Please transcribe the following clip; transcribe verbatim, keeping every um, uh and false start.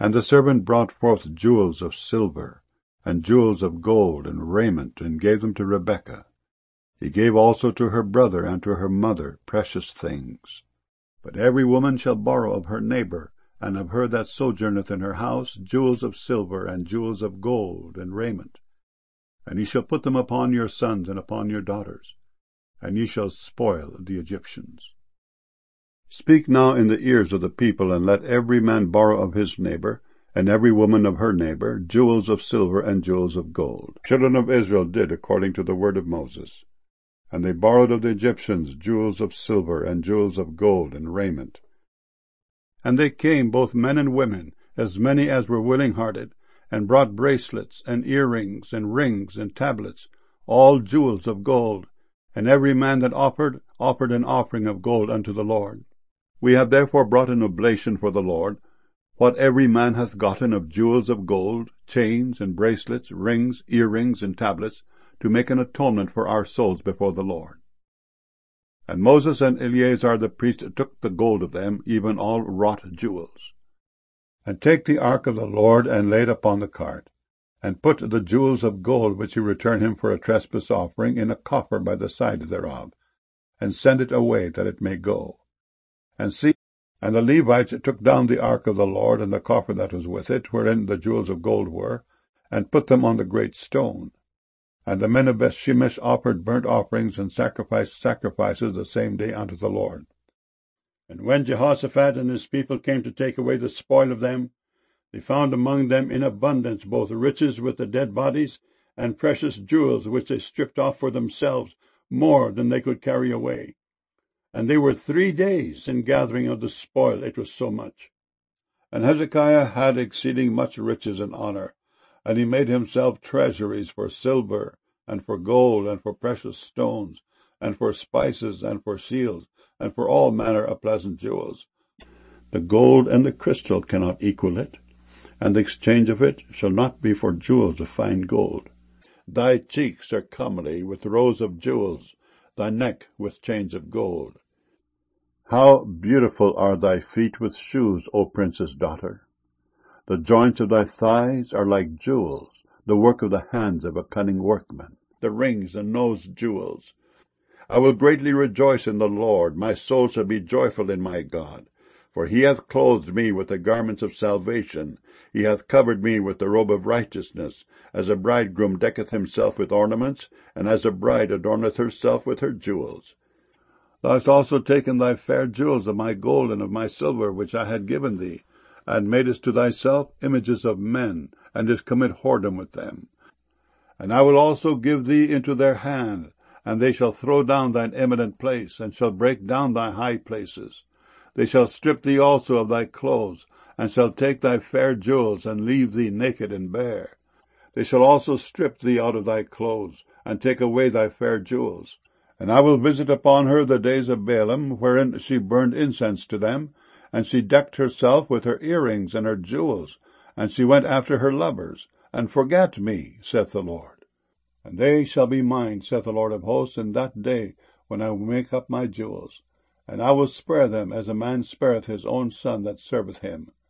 And the servant brought forth jewels of silver, and jewels of gold, and raiment, and gave them to Rebekah. He gave also to her brother and to her mother precious things. But every woman shall borrow of her neighbor, and of her that sojourneth in her house, jewels of silver, and jewels of gold, and raiment. And ye shall put them upon your sons and upon your daughters, and ye shall spoil the Egyptians. Speak now in the ears of the people, and let every man borrow of his neighbor, and every woman of her neighbor, jewels of silver and jewels of gold. The children of Israel did according to the word of Moses. And they borrowed of the Egyptians jewels of silver and jewels of gold and raiment. And they came, both men and women, as many as were willing-hearted, and brought bracelets, and earrings, and rings, and tablets, all jewels of gold. And every man that offered, offered an offering of gold unto the Lord. We have therefore brought an oblation for the Lord, what every man hath gotten of jewels of gold, chains, and bracelets, rings, earrings, and tablets, to make an atonement for our souls before the Lord. And Moses and Eleazar the priest took the gold of them, even all wrought jewels. And take the ark of the Lord, and lay it upon the cart, and put the jewels of gold which you return him for a trespass offering in a coffer by the side thereof, and send it away, that it may go. And see, and the Levites took down the ark of the Lord, and the coffer that was with it, wherein the jewels of gold were, and put them on the great stone. And the men of Bethshemesh offered burnt offerings and sacrificed sacrifices the same day unto the Lord. And when Jehoshaphat and his people came to take away the spoil of them, they found among them in abundance both riches with the dead bodies, and precious jewels which they stripped off for themselves, more than they could carry away. And they were three days in gathering of the spoil, it was so much. And Hezekiah had exceeding much riches and honor, and he made himself treasuries for silver, and for gold, and for precious stones, and for spices, and for seals, and for all manner of pleasant jewels. The gold and the crystal cannot equal it, and the exchange of it shall not be for jewels of fine gold. Thy cheeks are comely with rows of jewels, thy neck with chains of gold. How beautiful are thy feet with shoes, O princess' daughter! The joints of thy thighs are like jewels, the work of the hands of a cunning workman, the rings and nose jewels. I will greatly rejoice in the Lord, my soul shall be joyful in my God. For he hath clothed me with the garments of salvation, he hath covered me with the robe of righteousness, as a bridegroom decketh himself with ornaments, and as a bride adorneth herself with her jewels. Thou hast also taken thy fair jewels of my gold and of my silver, which I had given thee, and madest to thyself images of men, and didst commit whoredom with them. And I will also give thee into their hand, and they shall throw down thine eminent place, and shall break down thy high places. They shall strip thee also of thy clothes, and shall take thy fair jewels, and leave thee naked and bare. They shall also strip thee out of thy clothes, and take away thy fair jewels. And I will visit upon her the days of Baalim, wherein she burned incense to them, and she decked herself with her earrings and her jewels, and she went after her lovers, and forgat me, saith the Lord. And they shall be mine, saith the Lord of hosts, in that day when I will make up my jewels. And I will spare them as a man spareth his own son that serveth him.